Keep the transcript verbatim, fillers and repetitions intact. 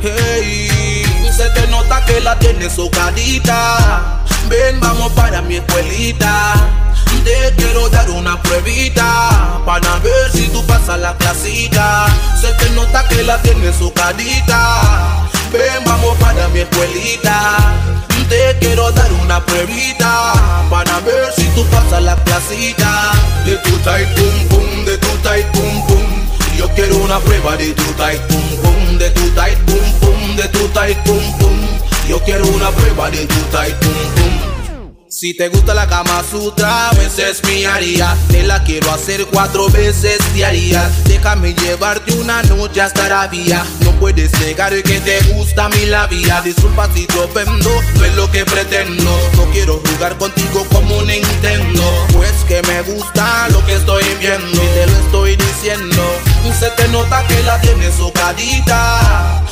Hey, se te nota que la tienes socadita. Ven, vamos para mi escuelita. Te quiero dar una pruebita para ver si tú pasas la clasita. Se te nota que la tienes socadita. Ven, vamos para mi escuelita. Te quiero dar una pruebita para ver si tú pasas la clasita. De tu tight pum pum, de tu tight pum pum. Yo quiero una prueba de tu tight pum pum, de tu tight pum pum, de tu tight pum pum. Yo quiero una prueba de tu tight pum pum. Si te gusta la Kama Sutra, esa es mi área. Te la quiero hacer cuatro veces diarias. Déjame llevarte una noche hasta Arabia. No puedes negar que te gusta mi labia. Disculpa si te ofendo, no es lo que pretendo. No quiero jugar contigo como un Nintendo, pues que me gusta lo que estoy viendo y te lo estoy diciendo. Se te nota que la tienes socadita.